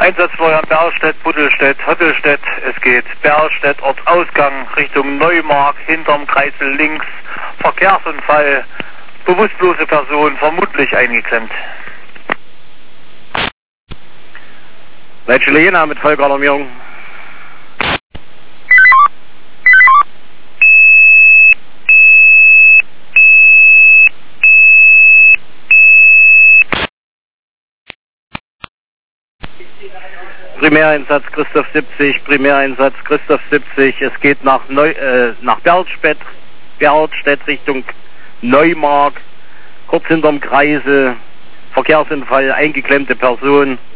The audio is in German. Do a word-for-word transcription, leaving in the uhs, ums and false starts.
Einsatzfeuer Berlstedt, Buddelstedt, Höttelstedt. Es geht Berlstedt, Ortsausgang Richtung Neumark, hinterm Kreisel links. Verkehrsunfall, bewusstlose Person, vermutlich eingeklemmt. Leitstelle Jena mit Vollalarmierung. Primäreinsatz Christoph siebzig, Primäreinsatz Christoph siebzig. Es geht nach Neu, äh, nach Berlstedt, Berlstedt Richtung Neumark, kurz hinterm Kreisel, Verkehrsunfall, eingeklemmte Person.